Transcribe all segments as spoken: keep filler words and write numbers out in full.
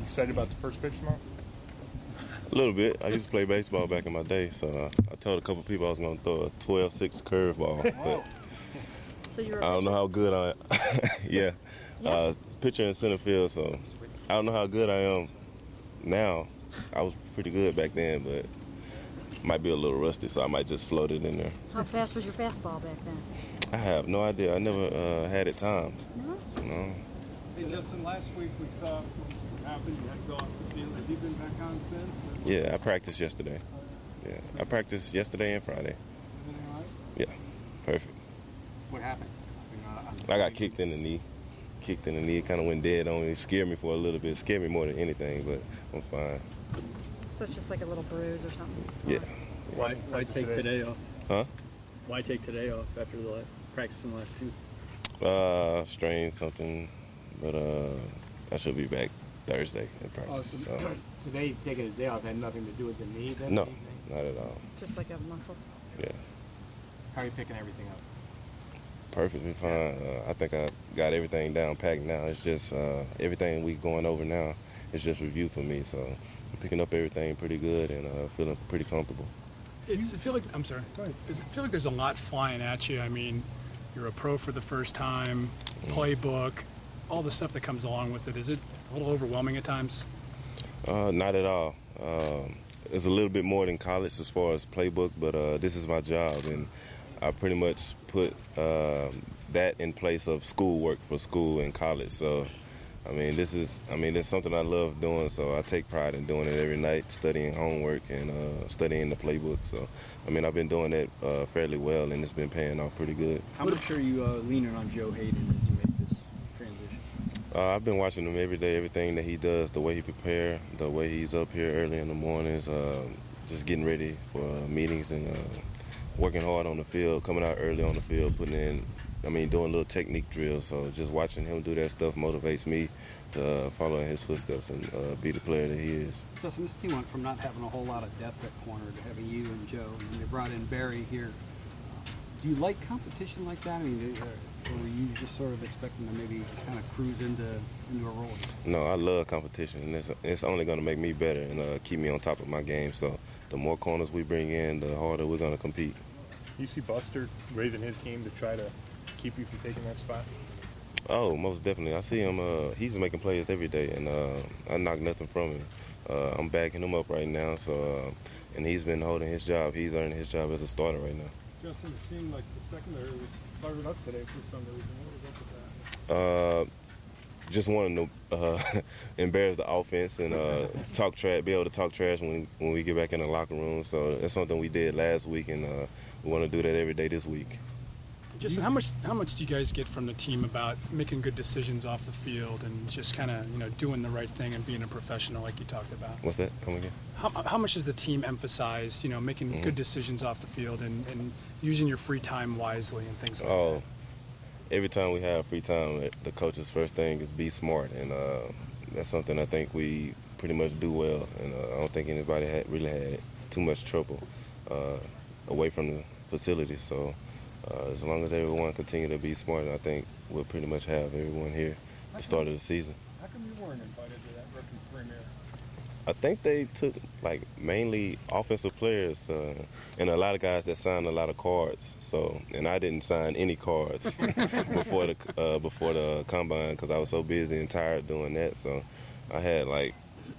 Excited about the first pitch tomorrow? A little bit. I used to play baseball back in my day, so uh, I told a couple people I was going to throw a twelve six curveball. But So you're I don't know how good I am. yeah. Yeah. Uh, pitcher in center field, so I don't know how good I am now. I was pretty good back then, but might be a little rusty, so I might just float it in there. How fast was your fastball back then? I have no idea. I never uh, had it timed. No? No. Hey, Justin, last week we saw what happened. You had to go off the field. Have you been back on since? Or? Yeah, I practiced yesterday. Yeah, I practiced yesterday and Friday. Everything all right? Yeah, perfect. What happened? I, mean, I got kicked in the knee. Kicked in the knee. It kind of went dead on me. It scared me for a little bit. It scared me more than anything, but I'm fine. So it's just like a little bruise or something? Yeah. Why, why take today off? Huh? Why take today off after the last, practicing the last two? Uh, strained something, but uh, I should be back Thursday in Oh, practice. so so. today taking a day off had nothing to do with the knee then? No, not at all. Just like a muscle? Yeah. How are you picking everything up? Perfectly fine. Uh, I think I got everything down packed now. It's just uh, everything we going over now is just review for me. So I'm picking up everything pretty good and uh, feeling pretty comfortable. Does it feel like, I'm sorry, go ahead. Does it feel like there's a lot flying at you? I mean, you're a pro for the first time, playbook, all the stuff that comes along with it. Is it a little overwhelming at times? Uh, not at all. Um, it's a little bit more than college as far as playbook, but uh, this is my job, and I pretty much put uh, that in place of schoolwork for school and college. So, I mean, this is, I mean, it's something I love doing, so I take pride in doing it every night, studying homework and uh, studying the playbook. So, I mean, I've been doing it uh, fairly well, and it's been paying off pretty good. How much are you uh, leaning on Joe Hayden as you make this transition? Uh, I've been watching him every day, everything that he does, the way he prepare, the way he's up here early in the mornings, uh, just getting ready for uh, meetings and uh, working hard on the field, coming out early on the field, putting in, I mean, doing little technique drills. So just watching him do that stuff motivates me to uh, follow in his footsteps and uh, be the player that he is. Justin, this team went from not having a whole lot of depth at corner to having you and Joe, and then they brought in Barry here. Uh, do you like competition like that? I mean, uh, or were you just sort of expecting to maybe kind of cruise into into a role? No, I love competition, and it's, it's only going to make me better and uh, keep me on top of my game. So the more corners we bring in, the harder we're going to compete. You see Buster raising his game to try to keep you from taking that spot? Oh, most definitely. I see him. Uh, he's making plays every day, and uh, I knock nothing from him. Uh, I'm backing him up right now, so uh, and he's been holding his job. He's earning his job as a starter right now. Justin, it seemed like the secondary was fired up today for some reason. What was up with that? Uh, just wanting to uh, embarrass the offense and uh, talk trash, be able to talk trash when when we get back in the locker room. So that's something we did last week, and uh, we want to do that every day this week. Justin, how much how much do you guys get from the team about making good decisions off the field and just kind of, you know, doing the right thing and being a professional like you talked about? What's that? Come again? How, how much does the team emphasize, you know, making Mm-hmm. good decisions off the field and, and using your free time wisely and things like Oh, that? every time we have free time, the coach's first thing is be smart, and uh, that's something I think we pretty much do well. And uh, I don't think anybody had really had too much trouble uh, away from the facility. So uh, as long as everyone continue to be smart, I think we'll pretty much have everyone here at the start of the season. How come you weren't invited to that rookie premiere? I think they took like mainly offensive players uh, and a lot of guys that signed a lot of cards. So, and I didn't sign any cards before the uh, before the combine because I was so busy and tired doing that. So, I had like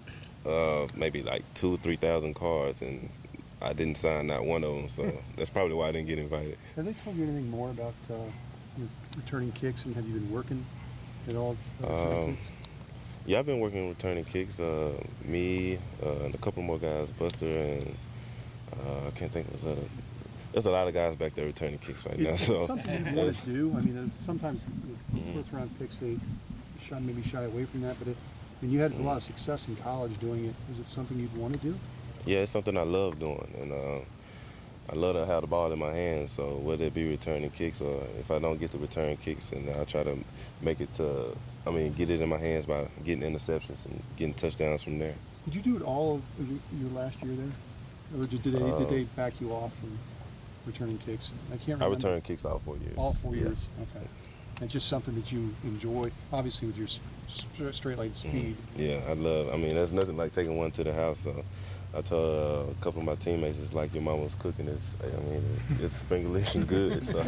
uh, maybe like two, three thousand cards, and I didn't sign not one of them. So that's probably why I didn't get invited. Have they told you anything more about uh, your returning kicks, and have you been working at all? Um, Yeah, I've been working returning kicks. Uh, me uh, and a couple more guys, Buster and uh, I can't think of other. There's a lot of guys back there returning kicks right now. Is So it something you want to do? I mean, uh, sometimes mm-hmm. fourth round picks they shy, maybe shy away from that. But it, I mean, you had a lot of success in college doing it. Is it something you'd want to do? Yeah, it's something I love doing, and uh, I love to have the ball in my hands. So whether it be returning kicks or if I don't get the return kicks, and I try to make it to. I mean, get it in my hands by getting interceptions and getting touchdowns from there. Did you do it all of your, your last year there, or did they uh, did they back you off from returning kicks? I can't remember. I returned kicks all four years. All four yeah. years. Okay. and just something that you enjoy, obviously with your s- s- straight line speed. Yeah, I love. I mean, there's nothing like taking one to the house. So I told uh, a couple of my teammates, it's like your mama's cooking. It's, I mean, it's sprinkly and good. So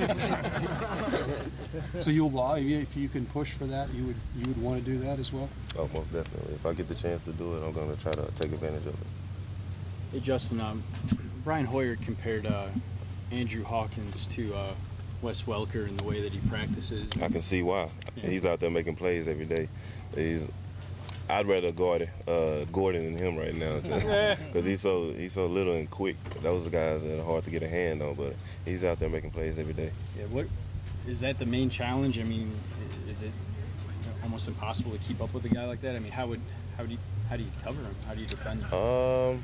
So you'll lie if you can push for that. You would you would want to do that as well. oh, most definitely. If I get the chance to do it, I'm going to try to take advantage of it. Hey, Justin, um, Brian Hoyer compared uh, Andrew Hawkins to uh, Wes Welker in the way that he practices. I can see why. Yeah. He's out there making plays every day. He's. I'd rather Gordon, uh, Gordon than him right now because he's so he's so little and quick. Those are guys that are hard to get a hand on, but he's out there making plays every day. Yeah, what is that the main challenge? I mean, i- is it almost impossible to keep up with a guy like that? I mean, how would how do you how do you cover him? How do you defend him? Um,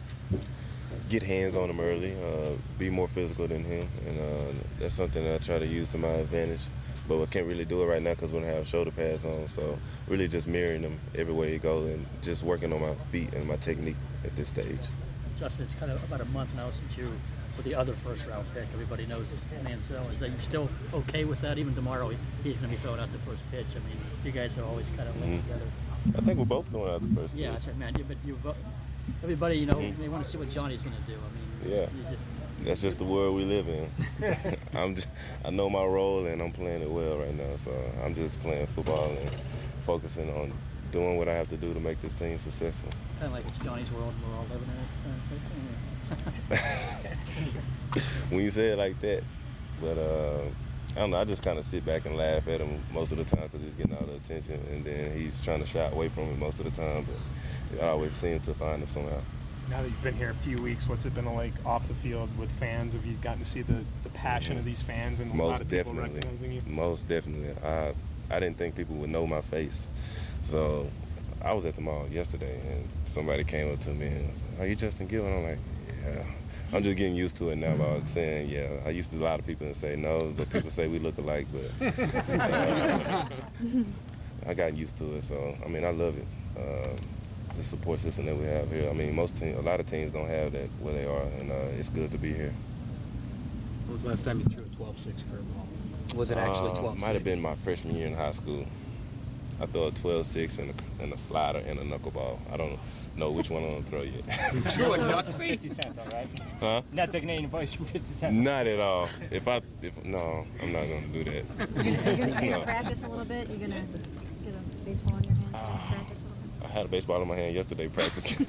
get hands on him early, uh, be more physical than him, and uh, that's something that I try to use to my advantage. But I can't really do it right now because we don't have shoulder pads on. So really just mirroring him everywhere you go and just working on my feet and my technique at this stage. Justin, it's kind of about a month now since you were the other first round pick. Everybody knows Mansell. Is that you still okay with that? Even tomorrow, he- he's going to be throwing out the first pitch. I mean, you guys are always kind of linked Mhm. together. I think we're both going out the first. Yeah, pitch. that's it, man. You, but you, bo- everybody, you know, Mhm. they want to see what Johnny's going to do. I mean, Yeah. is it, That's just the world we live in. I'm just, I know my role and I'm playing it well right now. So I'm just playing football and focusing on doing what I have to do to make this team successful. kind of like it's Johnny's world. We're all living in it. Uh, When you say it like that, but uh, I don't know. I just kind of sit back and laugh at him most of the time because he's getting all the attention, and then he's trying to shy away from it most of the time. But I always seem to find him somehow. Now that you've been here a few weeks, what's it been like off the field with fans? Have you gotten to see the, the passion of these fans and a lot Most of people definitely. recognizing you? Most definitely. I I didn't think people would know my face. So I was at the mall yesterday and somebody came up to me and, "Are you Justin Gill?" And I'm like, "Yeah." I'm just getting used to it now about saying, yeah. I used to a lot of people and say no, but people say we look alike, but uh, I got used to it. So, I mean, I love it. Uh, the support system that we have here. I mean, most teams, a lot of teams don't have that where they are, and uh, it's good to be here. When was the last time you threw a twelve six curveball? Was it actually Uh, twelve? Might have been my freshman year in high school. I threw a twelve six and a, and a slider and a knuckleball. I don't know which one I'm going to throw yet. You're like fifty cent though, right? Huh? Not taking any advice from fifty cent. Not at all. If I, if no, I'm not going to do that. You're gonna, you're gonna No. practice a little bit? You're gonna get a baseball in your hands and practice a little bit? I had a baseball in my hand yesterday practicing.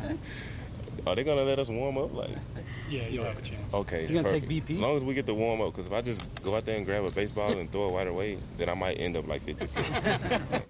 Are they going to let us warm up? Like, Yeah, you'll have a chance. okay, You gonna take perfect. B P? As long as we get to warm up, because if I just go out there and grab a baseball and throw it right away, then I might end up like fifty cents.